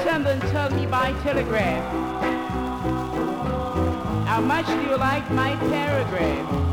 Someone told me by telegraph, how much do you like my paragraph?